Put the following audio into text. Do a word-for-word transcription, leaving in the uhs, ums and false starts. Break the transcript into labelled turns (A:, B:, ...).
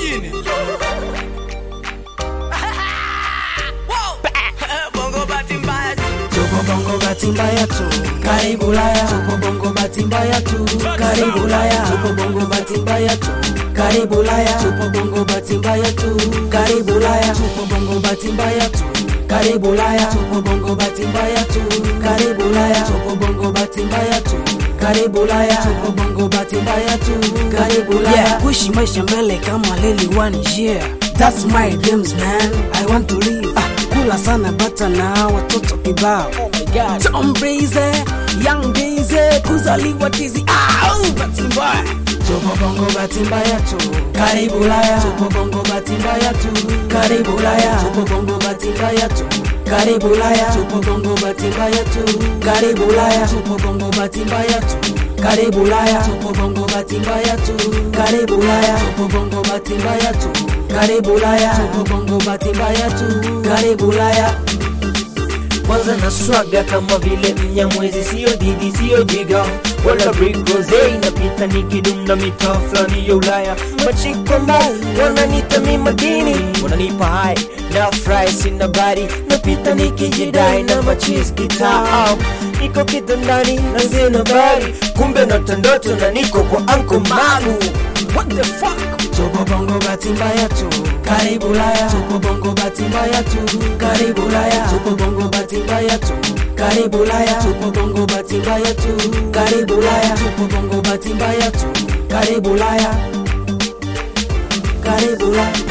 A: madini. Bongo bahati mbaya tu.
B: Tupo bongo bahati mbaya tu. Karibu Ulaya. Tupo bongo bahati mbaya tu. Karibu Ulaya. Tupo bongo bahati mbaya tu. Karibu Ulaya. Tupo bongo bahati mbaya tu. Karibu Ulaya. Tupo bongo bahati mbaya tu. Karibu Ulaya. Tupo bongo bahati mbaya tu. Karibu Ulaya. Tupo bongo bahati mbaya tu. Karibu Ulaya. Tupo bongo bahati mbaya tu. Karibu Ulaya. Yeah, kuishi maisha mbele kama Lily One year. That's my dreams, man. I want to live. Ah, kula sana bata na watoto kibao. Oh my God. Tom Brady, Young Daisy, kuzaliwa tizi. Ah, oh, bahati mbaya. Tupo bongo bahati mbaya tu. Karibu Ulaya. Tupo bongo bahati mbaya tu. Karibu Ulaya. Tupo bongo bahati mbaya tu. Karibu Ulaya. Tupo bongo bahati mbaya tu. Karibu Ulaya. Tupo bongo bahati mbaya tu. Karibu Ulaya. Tupo bongo bahati mbaya tu. Karibu Ulaya. Tupo bongo bahati mbaya tu. Karibu Ulaya. Tupo bongo bahati mbaya tu. Karibu Ulaya.
C: Kwanza na swaga kama vile Mnyamwezi, sio didi, sio jiga wala brick rose, inapita nikidum na mitaa flani ya Ulaya. Machiko mbao wananita mi madini, wananipa high na fry sina body, napita nikijidai na machis guitar. Niko kitandani na sina body, kumbe natandoto na niko kwa Uncle Magu. What the fuck?
B: Tupo bongo bahati mbaya tu. Karibu Ulaya. Tupo bongo bahati mbaya tu. Karibu Ulaya. Tupo bongo bahati mbaya tu. Karibu Ulaya. Tupo bongo bahati mbaya tu. Karibu Ulaya. Tupo bongo bahati mbaya tu. Karibu Ulaya. Karibu Ulaya.